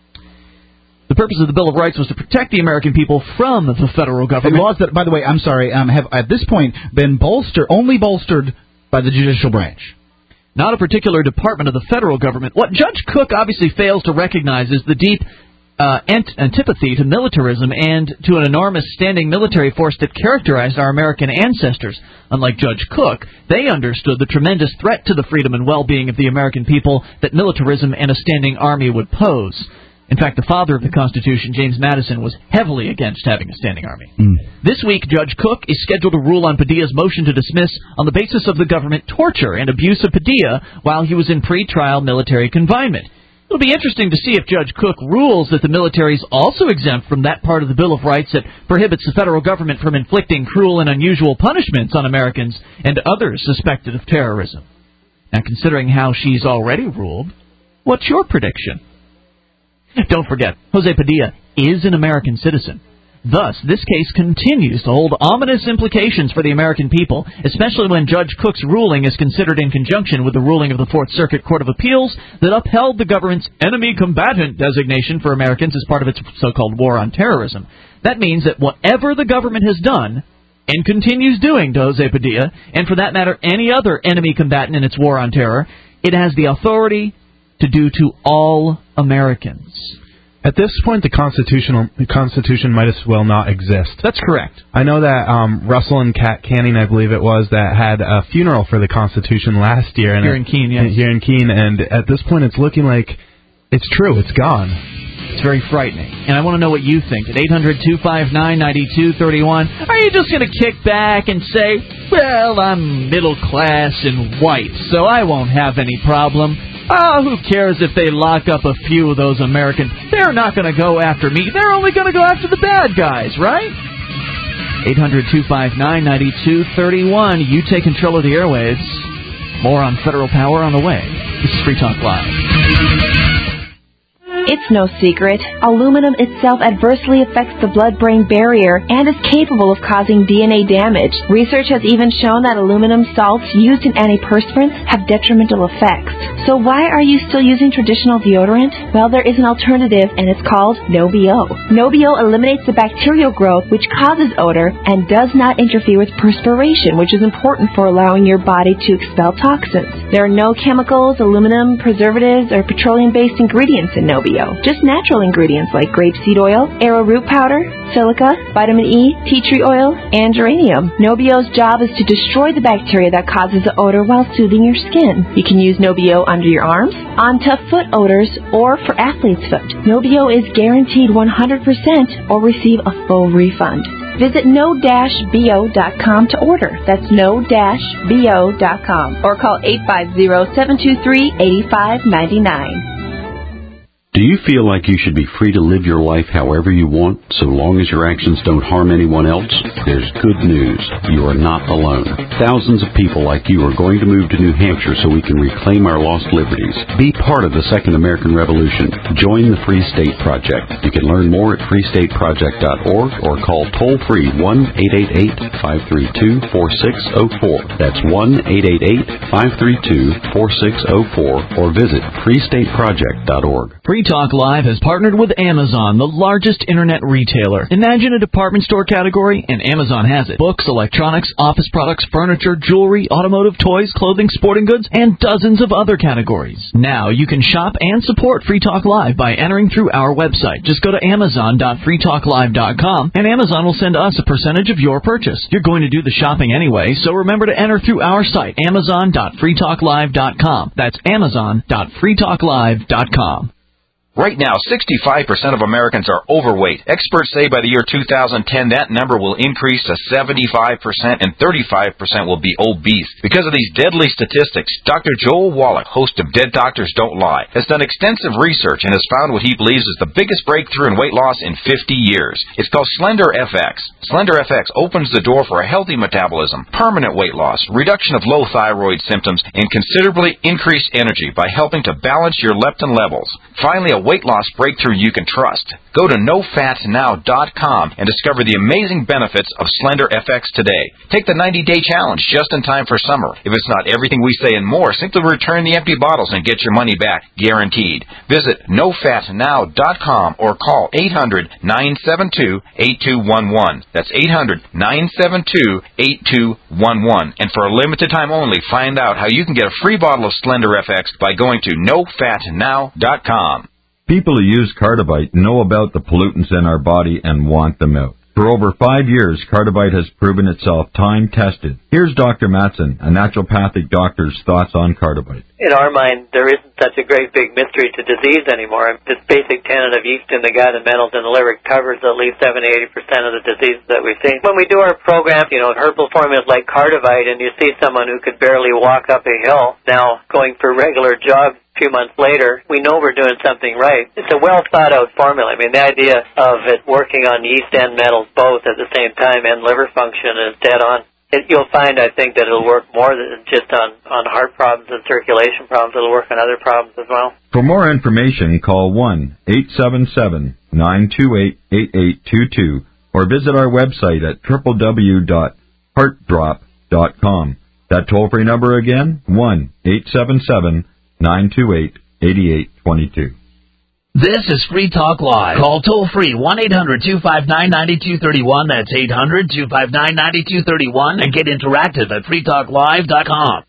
The purpose of the Bill of Rights was to protect the American people from the federal government. The laws that, by the way, I'm sorry, um, have at this point been bolstered, only bolstered by the judicial branch. Not a particular department of the federal government. What Judge Cook obviously fails to recognize is the deep uh, ant- antipathy to militarism and to an enormous standing military force that characterized our American ancestors. Unlike Judge Cook, they understood the tremendous threat to the freedom and well-being of the American people that militarism and a standing army would pose. In fact, the father of the Constitution, James Madison, was heavily against having a standing army. Mm. This week, Judge Cook is scheduled to rule on Padilla's motion to dismiss on the basis of the government torture and abuse of Padilla while he was in pre-trial military confinement. It'll be interesting to see if Judge Cook rules that the military is also exempt from that part of the Bill of Rights that prohibits the federal government from inflicting cruel and unusual punishments on Americans and others suspected of terrorism. Now, considering how she's already ruled, what's your prediction? Don't forget, Jose Padilla is an American citizen. Thus, this case continues to hold ominous implications for the American people, especially when Judge Cook's ruling is considered in conjunction with the ruling of the Fourth Circuit Court of Appeals that upheld the government's enemy combatant designation for Americans as part of its so-called war on terrorism. That means that whatever the government has done and continues doing to Jose Padilla, and for that matter any other enemy combatant in its war on terror, it has the authority to do to all Americans. At this point, the constitutional the Constitution might as well not exist. That's correct. I know that um, Russell and Kat Canning, I believe it was, that had a funeral for the Constitution last year. And here in Keene, yes. Here in Keene, and at this point, it's looking like it's true. It's gone. It's very frightening. And I want to know what you think. At eight hundred, two five nine, nine two three one, are you just going to kick back and say, well, I'm middle class and white, so I won't have any problem? Oh, who cares if they lock up a few of those Americans? They're not going to go after me. They're only going to go after the bad guys, right? eight hundred, two five nine, nine two three one. You take control of the airwaves. More on Federal Power on the way. This is Free Talk Live. It's no secret. Aluminum itself adversely affects the blood-brain barrier and is capable of causing D N A damage. Research has even shown that aluminum salts used in antiperspirants have detrimental effects. So why are you still using traditional deodorant? Well, there is an alternative, and it's called No-B-O. No-B-O eliminates the bacterial growth which causes odor and does not interfere with perspiration, which is important for allowing your body to expel toxins. There are no chemicals, aluminum, preservatives, or petroleum-based ingredients in No-B-O. Just natural ingredients like grapeseed oil, arrowroot powder, silica, vitamin E, tea tree oil, and geranium. No-B-O's job is to destroy the bacteria that causes the odor while soothing your skin. You can use No-B-O under your arms, on tough foot odors, or for athlete's foot. No-B-O is guaranteed one hundred percent or receive a full refund. Visit no dash b o dot com to order. That's no dash b o dot com. Or call eight five zero, seven two three, eight five nine nine. Do you feel like you should be free to live your life however you want, so long as your actions don't harm anyone else? There's good news. You are not alone. Thousands of people like you are going to move to New Hampshire so we can reclaim our lost liberties. Be part of the Second American Revolution. Join the Free State Project. You can learn more at free state project dot org or call toll-free one eight eight eight, five three two, four six zero four. That's one eight eight eight, five three two, four six zero four or visit free state project dot org. Free Talk Live has partnered with Amazon, the largest internet retailer. Imagine a department store category, and Amazon has it. Books, electronics, office products, furniture, jewelry, automotive, toys, clothing, sporting goods, and dozens of other categories. Now you can shop and support Free Talk Live by entering through our website. Just go to amazon dot free talk live dot com, and Amazon will send us a percentage of your purchase. You're going to do the shopping anyway, so remember to enter through our site, amazon dot free talk live dot com. That's amazon dot free talk live dot com. Right now, sixty-five percent of Americans are overweight. Experts say by the year two thousand ten, that number will increase to seventy-five percent and thirty-five percent will be obese. Because of these deadly statistics, Doctor Joel Wallach, host of Dead Doctors Don't Lie, has done extensive research and has found what he believes is the biggest breakthrough in weight loss in fifty years. It's called Slender F X. Slender F X opens the door for a healthy metabolism, permanent weight loss, reduction of low thyroid symptoms, and considerably increased energy by helping to balance your leptin levels. Finally, a weight loss breakthrough you can trust. Go to no fat now dot com and discover the amazing benefits of Slender F X today. Take the ninety-day challenge just in time for summer. If it's not everything we say and more, simply return the empty bottles and get your money back, guaranteed. Visit no fat now dot com or call eight hundred, nine seven two, eight two one one. That's eight hundred, nine seven two, eight two one one. And for a limited time only, find out how you can get a free bottle of Slender F X by going to no fat now dot com. People who use Cardivite know about the pollutants in our body and want them out. For over five years, Cardivite has proven itself time-tested. Here's Doctor Matson, a naturopathic doctor's thoughts on Cardivite. In our mind, there isn't such a great big mystery to disease anymore. This basic tenet of yeast in the gut and metals in the liver covers at least seventy to eighty percent of the diseases that we see. When we do our program, you know, herbal formulas like Cardivite, and you see someone who could barely walk up a hill now going for regular jogs a few months later, we know we're doing something right. It's a well-thought-out formula. I mean, the idea of it working on yeast and metals both at the same time and liver function is dead on. It, you'll find, I think, that it'll work more than just on, on heart problems and circulation problems. It'll work on other problems as well. For more information, call one eight seven seven, nine two eight, eight eight two two or visit our website at w w w dot heart drop dot com. That toll-free number again, one eight seven seven, nine two eight, eight eight two two. This is Free Talk Live. Call toll-free one eight hundred, two five nine, nine two three one. That's eight hundred, two five nine, nine two three one. And get interactive at free talk live dot com.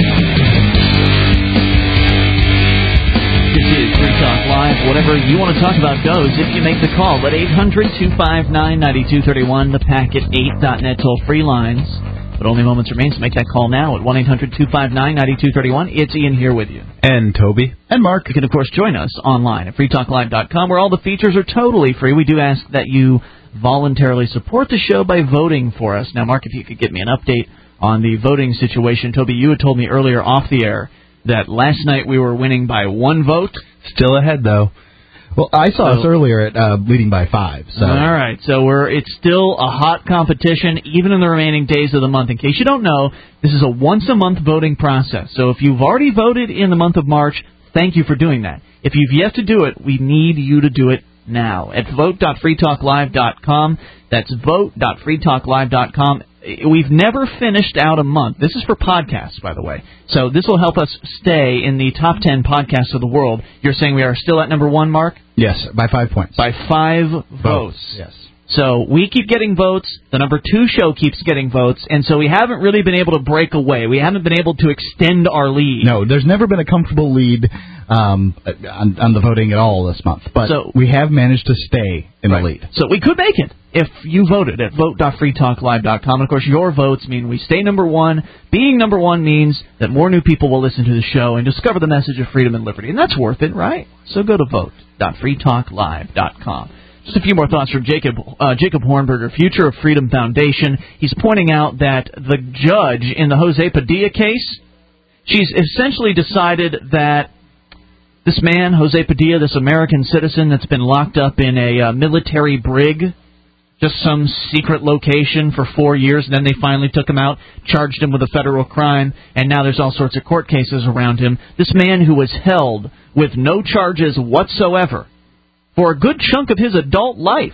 This is Free Talk Live. Whatever you want to talk about goes if you make the call at eight hundred, two five nine, nine two three one, the packet eight dot net toll-free lines. But only moments remain to make that call now at one eight hundred, two five nine, nine two three one. It's Ian here with you. And Toby. And Mark. You can, of course, join us online at free talk live dot com, where all the features are totally free. We do ask that you voluntarily support the show by voting for us. Now, Mark, if you could get me an update on the voting situation. Toby, you had told me earlier off the air that last night we were winning by one vote. Still ahead, though. Well, I saw so, us earlier at uh, leading by five. So. All right, so we're it's still a hot competition, even in the remaining days of the month. In case you don't know, this is a once-a-month voting process. So if you've already voted in the month of March, thank you for doing that. If you've yet to do it, we need you to do it now at vote dot free talk live dot com. That's vote dot free talk live dot com. We've never finished out a month. This is for podcasts, by the way. So this will help us stay in the top ten podcasts of the world. You're saying we are still at number one, Mark? Yes, by five points. By five votes. votes. Yes. So we keep getting votes. The number two show keeps getting votes. And so we haven't really been able to break away. We haven't been able to extend our lead. No, there's never been a comfortable lead um, on, on the voting at all this month. But so, we have managed to stay in right. the lead. So we could make it if you voted at vote dot free talk live dot com. And, of course, your votes mean we stay number one. Being number one means that more new people will listen to the show and discover the message of freedom and liberty. And that's worth it, right? So go to vote dot free talk live dot com. Just a few more thoughts from Jacob uh, Jacob Hornberger, Future of Freedom Foundation. He's pointing out that the judge in the Jose Padilla case, she's essentially decided that this man, Jose Padilla, this American citizen that's been locked up in a uh, military brig, just some secret location for four years, and then they finally took him out, charged him with a federal crime, and now there's all sorts of court cases around him. This man who was held with no charges whatsoever for a good chunk of his adult life.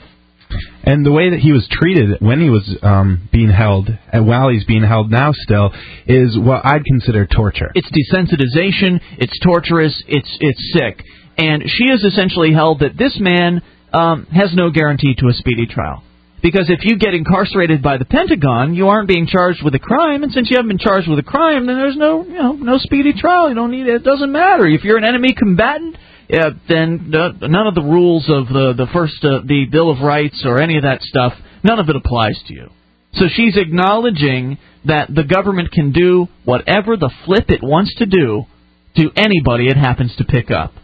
And the way that he was treated when he was um, being held, and while he's being held now still, is what I'd consider torture. It's desensitization, it's torturous, it's it's sick. And she has essentially held that this man um, has no guarantee to a speedy trial. Because if you get incarcerated by the Pentagon, you aren't being charged with a crime, and since you haven't been charged with a crime, then there's no, you know, no speedy trial. You don't need it. It doesn't matter. If you're an enemy combatant, yeah, then uh, none of the rules of the the first uh, the Bill of Rights or any of that stuff, none of it applies to you. So she's acknowledging that the government can do whatever the flip it wants to do to anybody it happens to pick up.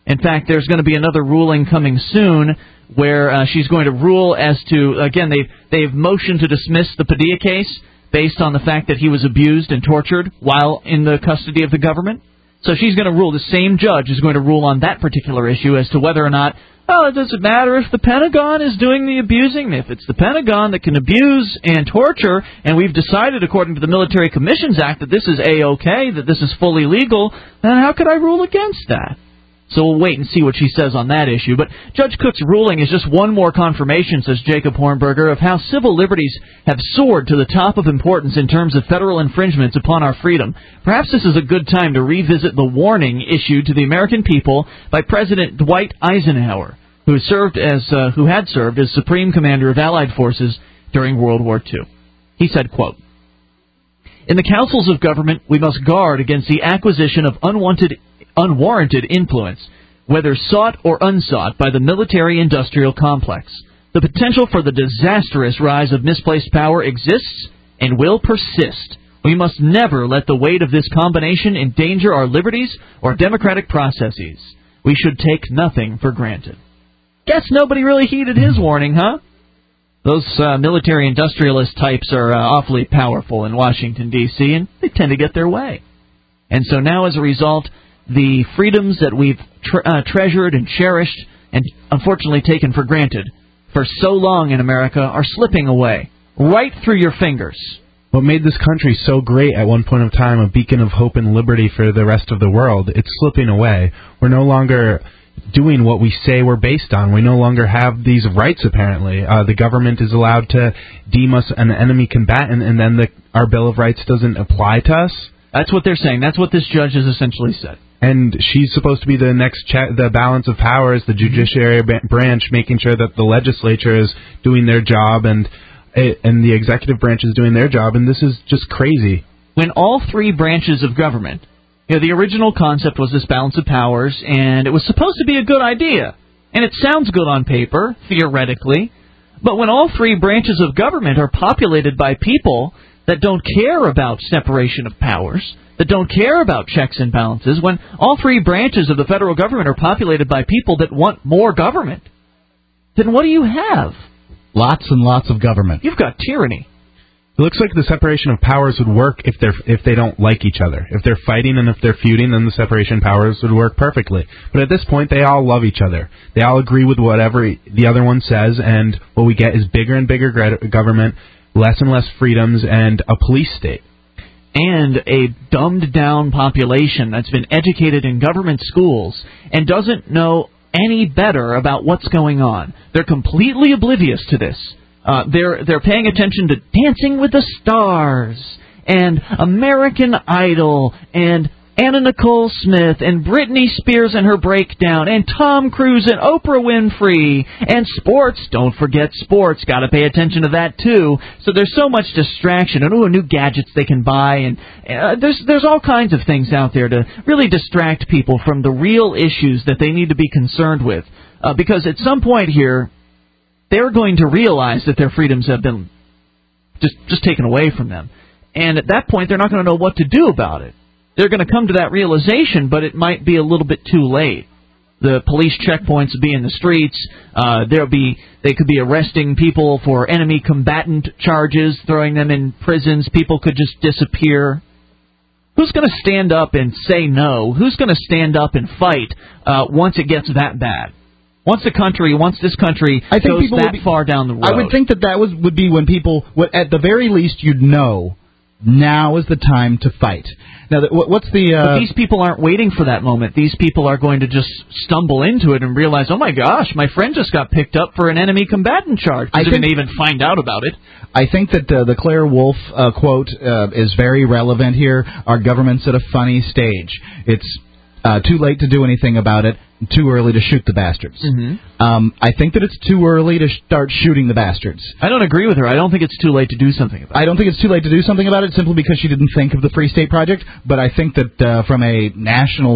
In fact, there's going to be another ruling coming soon where uh, she's going to rule as to, again, they've, they've motioned to dismiss the Padilla case based on the fact that he was abused and tortured while in the custody of the government. So she's going to rule, the same judge is going to rule on that particular issue as to whether or not, oh, it doesn't matter if the Pentagon is doing the abusing. If it's the Pentagon that can abuse and torture, and we've decided according to the Military Commissions Act that this is A-OK, that this is fully legal, then how could I rule against that? So we'll wait and see what she says on that issue. But Judge Cook's ruling is just one more confirmation, says Jacob Hornberger, of how civil liberties have soared to the top of importance in terms of federal infringements upon our freedom. Perhaps this is a good time to revisit the warning issued to the American people by President Dwight Eisenhower, who served as uh, who had served as Supreme Commander of Allied Forces during World War Two. He said, quote, "In the councils of government, we must guard against the acquisition of unwanted unwarranted influence, whether sought or unsought by the military-industrial complex. The potential for the disastrous rise of misplaced power exists and will persist. We must never let the weight of this combination endanger our liberties or democratic processes. We should take nothing for granted." Guess nobody really heeded his warning, huh? Those uh, military-industrialist types are uh, awfully powerful in Washington, D C, and they tend to get their way. And so now, as a result, the freedoms that we've tre- uh, treasured and cherished and unfortunately taken for granted for so long in America are slipping away right through your fingers. What made this country so great at one point of time, a beacon of hope and liberty for the rest of the world, it's slipping away. We're no longer doing what we say we're based on. We no longer have these rights, apparently. Uh, the government is allowed to deem us an enemy combatant, and then the, our Bill of Rights doesn't apply to us. That's what they're saying. That's what this judge has essentially said. And she's supposed to be the next check, the balance of powers, the judiciary branch, making sure that the legislature is doing their job and and the executive branch is doing their job, and this is just crazy. When all three branches of government, you know, the original concept was this balance of powers, and it was supposed to be a good idea, and it sounds good on paper, theoretically, but when all three branches of government are populated by people that don't care about separation of powers, that don't care about checks and balances, when all three branches of the federal government are populated by people that want more government, then what do you have? Lots and lots of government. You've got tyranny. It looks like the separation of powers would work if they're if they don't like each other. If they're fighting and if they're feuding, then the separation of powers would work perfectly. But at this point, they all love each other. They all agree with whatever the other one says, and what we get is bigger and bigger government, less and less freedoms, and a police state. And a dumbed-down population that's been educated in government schools and doesn't know any better about what's going on. They're completely oblivious to this. Uh, they're they're paying attention to Dancing with the Stars and American Idol and Anna Nicole Smith and Britney Spears and her breakdown and Tom Cruise and Oprah Winfrey and sports. Don't forget sports. Got to pay attention to that too. So there's so much distraction and ooh, new gadgets they can buy, and uh, there's there's all kinds of things out there to really distract people from the real issues that they need to be concerned with. Uh, because at some point here, they're going to realize that their freedoms have been just just taken away from them, and at that point, they're not going to know what to do about it. They're going to come to that realization, but it might be a little bit too late. The police checkpoints will be in the streets. Uh, there'll be they could be arresting people for enemy combatant charges, throwing them in prisons. People could just disappear. Who's going to stand up and say no? Who's going to stand up and fight uh, once it gets that bad? Once the country, once this country I think goes people that would be, far down the road. I would think that that was, would be when people, would, at the very least, you'd know now is the time to fight. Now, what's the? Uh, but these people aren't waiting for that moment. These people are going to just stumble into it and realize, oh my gosh, my friend just got picked up for an enemy combatant charge. I didn't even find out about it. I think that uh, the Claire Wolfe uh, quote uh, is very relevant here. Our government's at a funny stage. It's uh, too late to do anything about it. Too early to shoot the bastards. Mm-hmm. Um, I think that it's too early to start shooting the bastards. I don't agree with her. I don't think it's too late to do something about it. I don't think it's too late to do something about it simply because she didn't think of the Free State Project. But I think that uh, from a national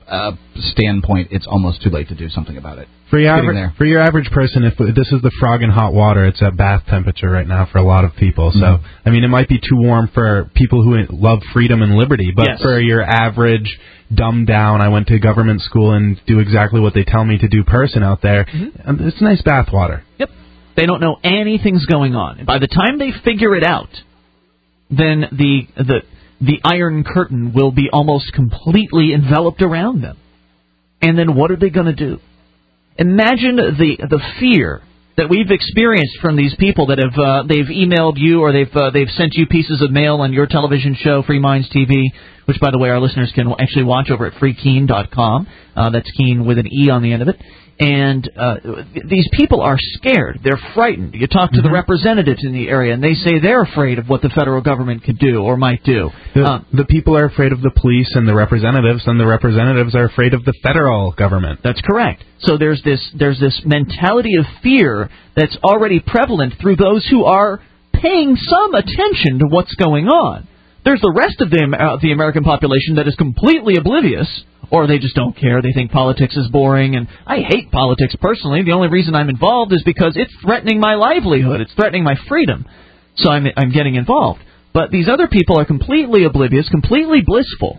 uh, standpoint, it's almost too late to do something about it. For your, Getting aver- there. for your average person, if this is the frog in hot water, it's at bath temperature right now for a lot of people. So, Mhm. I mean, it might be too warm for people who love freedom and liberty, but Yes. for your average, dumbed down, I went to government school and do exactly what they tell me to do person out there, Mm-hmm. it's nice bath water. Yep. They don't know anything's going on. And by the time they figure it out, then the the the Iron Curtain will be almost completely enveloped around them. And then what are they going to do? Imagine the the fear that we've experienced from these people that have uh, they've emailed you or they've uh, they've sent you pieces of mail on your television show, Free Minds T V, which, by the way, our listeners can actually watch over at free keen dot com. Uh, that's Keen with an E on the end of it. And uh, th- these people are scared. They're frightened. You talk to Mm-hmm. the representatives in the area, and they say they're afraid of what the federal government could do or might do. The, Um, the people are afraid of the police and the representatives, and the representatives are afraid of the federal government. That's correct. So there's this there's this mentality of fear that's already prevalent through those who are paying some attention to what's going on. There's the rest of the uh, the American population that is completely oblivious, or they just don't care. They think politics is boring, and I hate politics personally. The only reason I'm involved is because it's threatening my livelihood. It's threatening my freedom. So I'm I'm getting involved. But these other people are completely oblivious, completely blissful.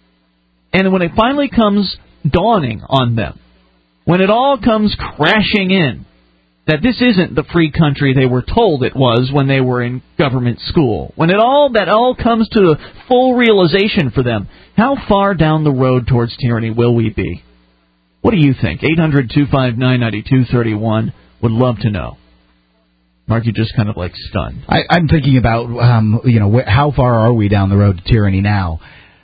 And when it finally comes dawning on them, when it all comes crashing in, that this isn't the free country they were told it was when they were in government school, when it all that all comes to a full realization for them, how far down the road towards tyranny will we be? What do you think? eight hundred two five nine nine two three one. Would love to know. Mark, you just kind of like stunned. I, I'm thinking about, um, you know, wh- how far are we down the road to tyranny now?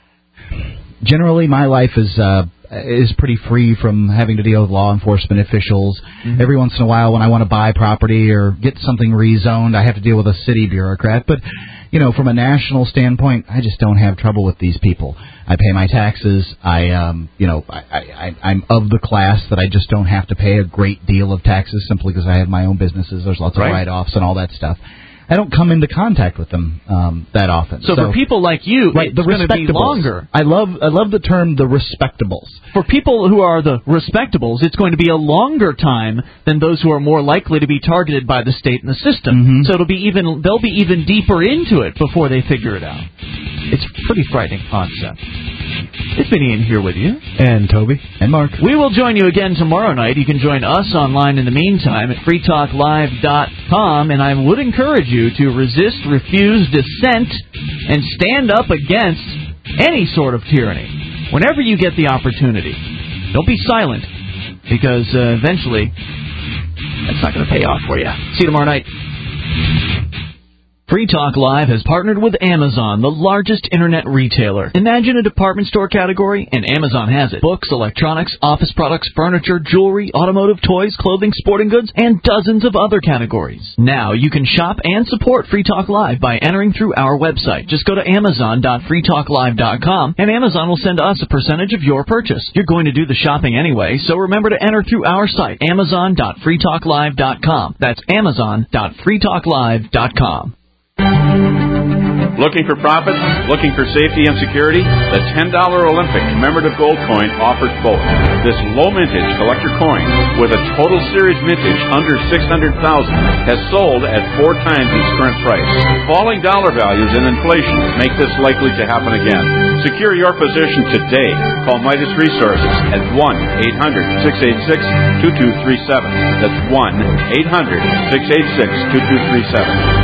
Generally, my life is uh, is pretty free from having to deal with law enforcement officials. Mm-hmm. Every once in a while, when I want to buy property or get something rezoned, I have to deal with a city bureaucrat. But, you know, from a national standpoint, I just don't have trouble with these people. I pay my taxes. I, um, you know, I, I, I'm of the class that I just don't have to pay a great deal of taxes simply because I have my own businesses. There's lots of Right. write-offs and all that stuff. I don't come into contact with them um, that often. So, for people like you, right, it's the going to be respectables. longer. I love I love the term the respectables. For people who are the respectables, it's going to be a longer time than those who are more likely to be targeted by the state and the system. Mm-hmm. So it'll be even they'll be even deeper into it before they figure it out. It's a pretty frightening concept. It's been Ian here with you. And Toby. And Mark. We will join you again tomorrow night. You can join us online in the meantime at free talk live dot com, and I would encourage you to resist, refuse, dissent, and stand up against any sort of tyranny whenever you get the opportunity. Don't be silent, because uh, eventually that's not going to pay off for you. See you tomorrow night. Free Talk Live has partnered with Amazon, the largest internet retailer. Imagine a department store category, and Amazon has it. Books, electronics, office products, furniture, jewelry, automotive, toys, clothing, sporting goods, and dozens of other categories. Now you can shop and support Free Talk Live by entering through our website. Just go to amazon dot free talk live dot com, and Amazon will send us a percentage of your purchase. You're going to do the shopping anyway, so remember to enter through our site, amazon dot free talk live dot com. That's amazon dot free talk live dot com. Looking for profits? Looking for safety and security? The ten dollar Olympic commemorative gold coin offers both. This low mintage collector coin, with a total series mintage under six hundred thousand dollars, has sold at four times its current price. Falling dollar values and inflation make this likely to happen again. Secure your position today. Call Midas Resources at one eight hundred six eight six two two three seven. That's one eight hundred six eight six two two three seven.